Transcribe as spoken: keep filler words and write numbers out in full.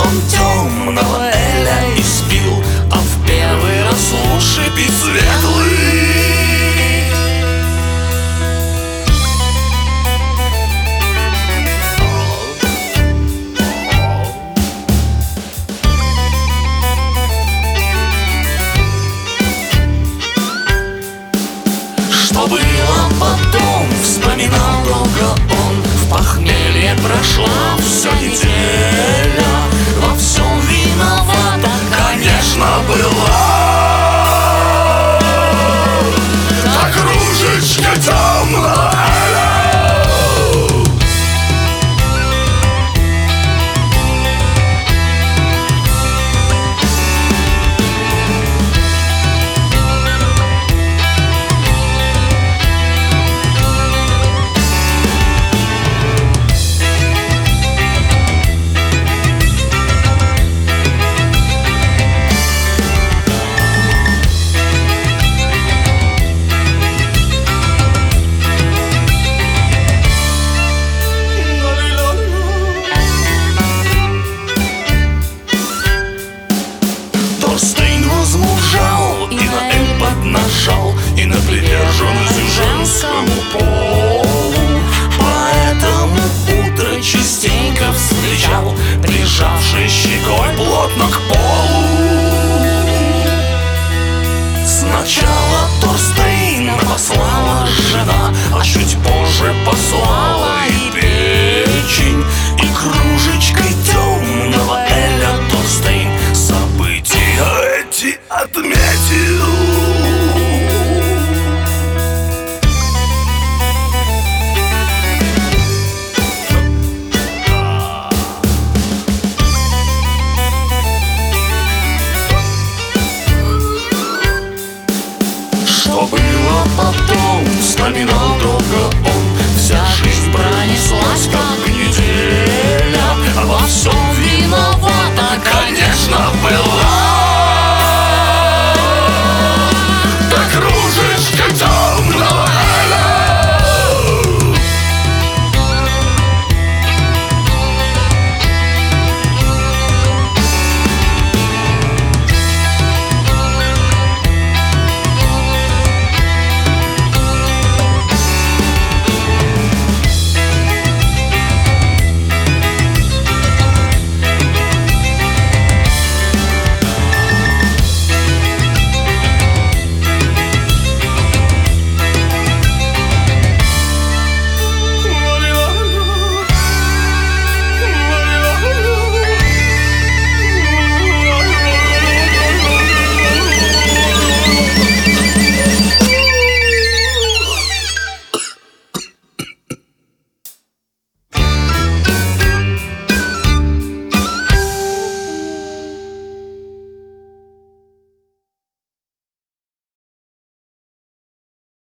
он темного эля испил, а в первый раз лучше пить светлый. Что было потом, вспоминал долго он. В похмелье прошла все неделя, во всем виновата, конечно, была та кружечка темного эля. Торстейн возмужал и на эль поднажал, и на приверженность женскому полу. Поэтому утро частенько встречал, прижавший щекой плотно к полу. Сначала Торстейна послала жена, а чуть позже послала и